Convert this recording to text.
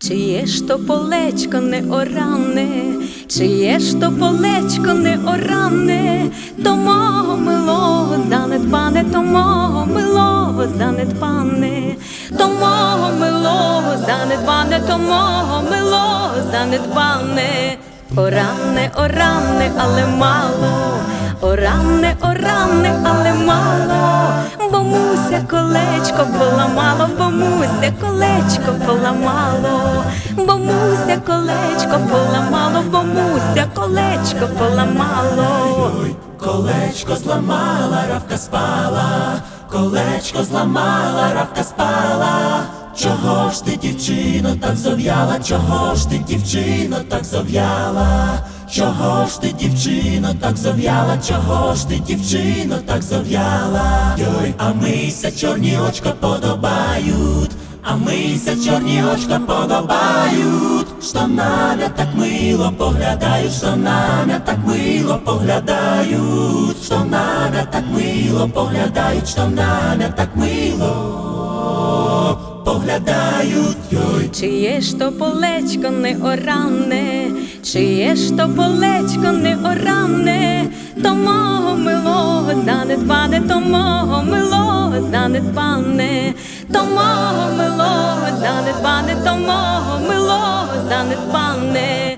Чиє ж то полечко не оране, чиє ж то полечко не оране, то мого милого занедбане, то мого милого занедбане, то мого милого занедбане, то мого милого занедбане. Оране, оране, але мало, оране, оране, але мало, бо Муся колечко поламало, бо Муся колечко поламало, бо Муся колечко поламало, бо Муся колечко поламало. Ой, колечко зламала, Равка спала, колечко зламала, Равка спала. Чого ж ти, дівчино, так зов'яла? Чого ж ти, дівчино, так зов'яла? Чого ж ти, дівчино, так зов'яла? Чого ж ти, дівчино, так зов'яла? Йой, а мися, чорні очка подобають, а мися, чорні очка подобають. Що намя так мило поглядають, що намя так мило поглядають, що намя так мило поглядають, що намя так мило поглядають. Йой. Чиє ж то полечко не оране, чиє ж то полечко не оране, то мого милого занедбане, то мого милого занедбане, то мого милого занедбане, то мого милого занедбане.